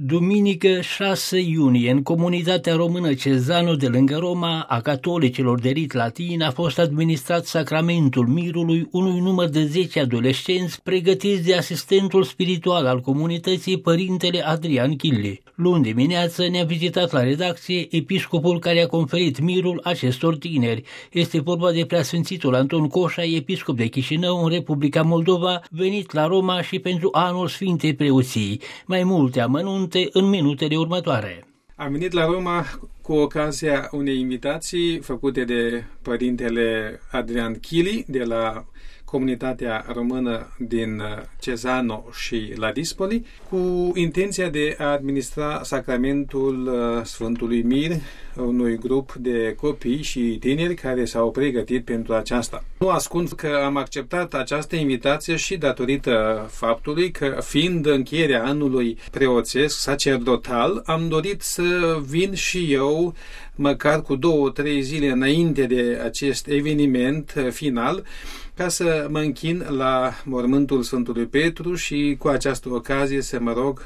Duminică 6 iunie, în comunitatea română Cezano de lângă Roma, a catolicilor de rit latin, a fost administrat sacramentul mirului unui număr de 10 adolescenți pregătiți de asistentul spiritual al comunității, părintele Adrian Chilli. Luni dimineață ne-a vizitat la redacție episcopul care a conferit mirul acestor tineri. Este vorba de preasfințitul Anton Coșa, episcop de Chișinău, în Republica Moldova, venit la Roma și pentru anul Sfintei Preoții. Mai multe amănunte în minutele următoare. Am venit la Roma cu ocazia unei invitații făcute de părintele Adrian Chilli de la comunitatea română din Cezano și Ladispoli, cu intenția de a administra sacramentul Sfântului Mir unui grup de copii și tineri care s-au pregătit pentru aceasta. Nu ascund că am acceptat această invitație și datorită faptului că, fiind încheierea anului preoțesc, sacerdotal, am dorit să vin și eu măcar cu 2-3 zile înainte de acest eveniment final, ca să mă închin la mormântul Sfântului Petru și cu această ocazie să mă rog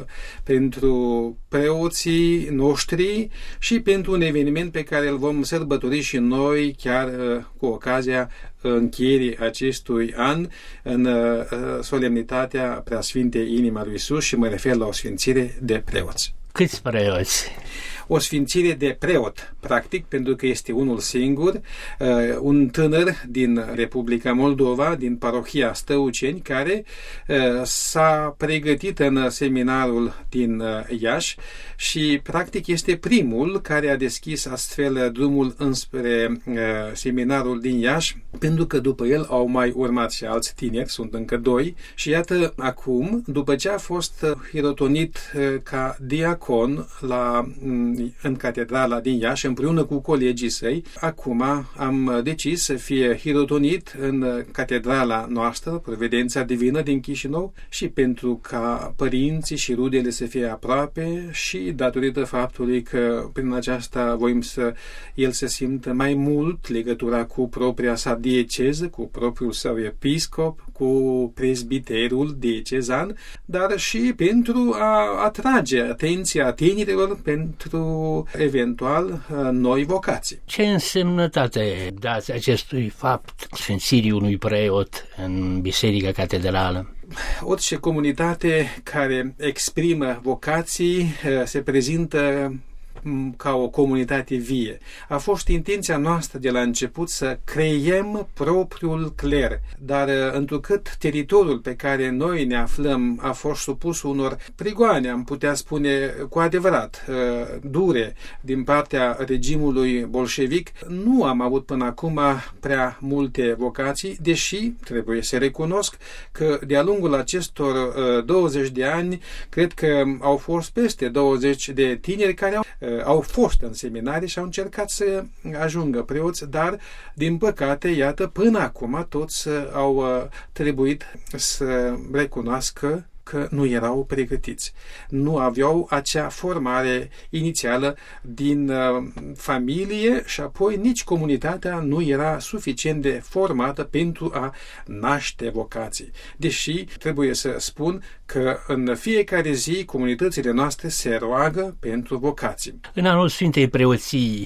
pentru preoții noștri și pentru un eveniment pe care îl vom sărbători și noi chiar cu ocazia încheierii acestui an în solemnitatea Preasfintei Inima lui Iisus, și mă refer la o sfințire de preoți. Câți preoți? O sfințire de preot, practic, pentru că este unul singur, un tânăr din Republica Moldova, din parohia Stăuceni, care s-a pregătit în seminarul din Iași și, practic, este primul care a deschis astfel drumul înspre seminarul din Iași, pentru că după el au mai urmat și alți tineri, sunt încă 2, și iată acum, după ce a fost hirotonit ca diacon în catedrala din Iași, împreună cu colegii săi, acum am decis să fie hirotonit în catedrala noastră, Providența Divină din Chișinău, și pentru ca părinții și rudele să fie aproape și datorită faptului că prin aceasta voim să el se simtă mai mult legătura cu propria sa dieceză, cu propriul său episcop, cu prezbiterul diecezan, dar și pentru a atrage atenția tinerilor pentru eventual noi vocații. Ce însemnătate dați acestui fapt, sfințirii unui preot în Biserica Catedrală? Orice comunitate care exprimă vocații se prezintă ca o comunitate vie. A fost intenția noastră de la început să creiem propriul cler, dar întrucât teritoriul pe care noi ne aflăm a fost supus unor prigoane, am putea spune cu adevărat, dure din partea regimului bolșevic, nu am avut până acum prea multe vocații, deși trebuie să recunosc că de-a lungul acestor 20 de ani, cred că au fost peste 20 de tineri care au fost în seminarii și au încercat să ajungă preoți, dar, din păcate, iată, până acum toți au trebuit să recunoască că nu erau pregătiți. Nu aveau acea formare inițială din familie și apoi nici comunitatea nu era suficient de formată pentru a naște vocații. Deși trebuie să spun că în fiecare zi comunitățile noastre se roagă pentru vocații. În anul Sfintei Preoții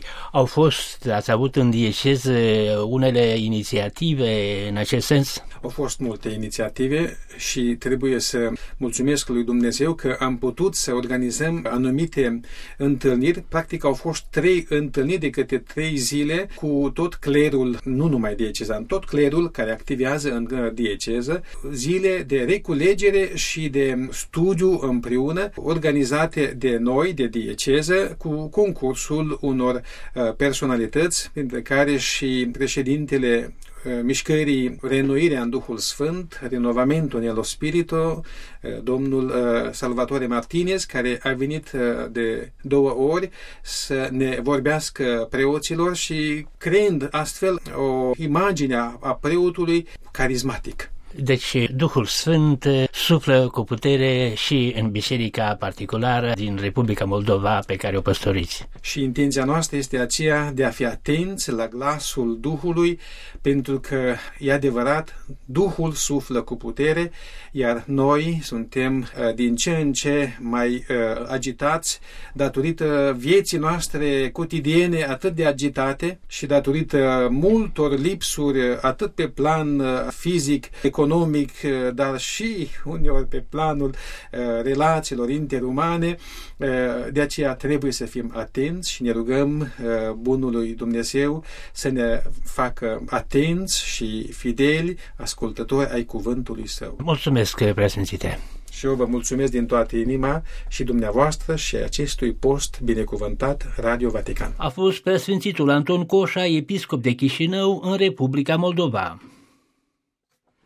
ați avut în dieceză unele inițiative în acest sens? Au fost multe inițiative și trebuie să mulțumesc lui Dumnezeu că am putut să organizăm anumite întâlniri. Practic au fost 3 întâlniri de câte 3 zile cu tot clerul, nu numai diecezan, tot clerul care activează în dieceză, zile de reculegere și de studiu împreună, organizate de noi, de dieceză, cu concursul unor personalități, printre care și președintele mișcării Renoirea în Duhul Sfânt, Renovamento nello Spirito, domnul Salvatore Martinez, care a venit de 2 ori să ne vorbească preoților și creând astfel o imagine a preotului carismatic. Deci Duhul Sfânt suflă cu putere și în biserica particulară din Republica Moldova pe care o păstoriți. Și intenția noastră este aceea de a fi atenți la glasul Duhului, pentru că e adevărat, Duhul suflă cu putere, iar noi suntem din ce în ce mai agitați datorită vieții noastre cotidiene atât de agitate și datorită multor lipsuri atât pe plan fizic, economic, dar și uneori pe planul relațiilor interumane. De aceea trebuie să fim atenți și ne rugăm Bunului Dumnezeu să ne facă atenți și fideli ascultători ai cuvântului Său. Mulțumesc, Preasfințite! Și eu vă mulțumesc din toată inima și dumneavoastră și acestui post binecuvântat Radio Vatican. A fost Preasfințitul Anton Coșa, episcop de Chișinău în Republica Moldova.